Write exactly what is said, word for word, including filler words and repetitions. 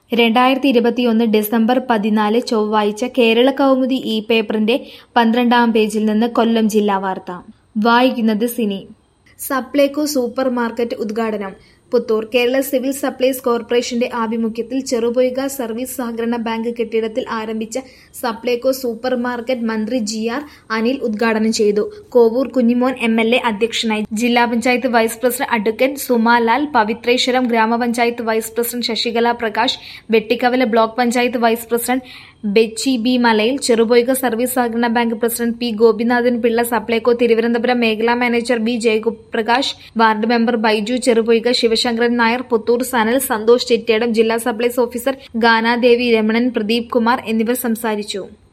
രണ്ടായിരത്തി ഇരുപത്തിയൊന്ന് ഡിസംബർ പതിനാല് ചൊവ്വാഴ്ച കേരള കൗമുദി ഈ പേപ്പറിന്റെ പന്ത്രണ്ടാം പേജിൽ നിന്ന് കൊല്ലം ജില്ലാ വാർത്ത വായിക്കുന്നത് സിനി. സപ്ലൈകോ സൂപ്പർ മാർക്കറ്റ് ഉദ്ഘാടനം പുത്തൂർ. കേരള സിവിൽ സപ്ലൈസ് കോർപ്പറേഷന്റെ ആഭിമുഖ്യത്തിൽ ചെറുപൊയ്ക സർവീസ് സഹകരണ ബാങ്ക് കെട്ടിടത്തിൽ ആരംഭിച്ച സപ്ലൈകോ സൂപ്പർ മാർക്കറ്റ് മന്ത്രി ജി ആർ അനിൽ ഉദ്ഘാടനം ചെയ്തു. Kovoor Kunjimon M L A അധ്യക്ഷനായി. ജില്ലാ panchayat vice president advocate Sumalal, Pavitreswaram grama panchayat vice president Sasikala Prakash, Vettikkavala block panchayat vice president Bechi B Malayil, Cherupoika service സഹകരണ bank president P Gopinathan Pillai, Supplyco Thiruvananthapuram മേഖലാ manager B Jayaprakash, ward member Baiju Cherupoika, Sivasankaran Nair, Puthur Sanal, Santhosh Chettiyadam, ജില്ലാ സപ്ലൈസ് ഓഫീസർ ഗാനാദേവി രമണൻ, പ്രദീപ് കുമാർ എന്നിവർ സംസാരിച്ചു.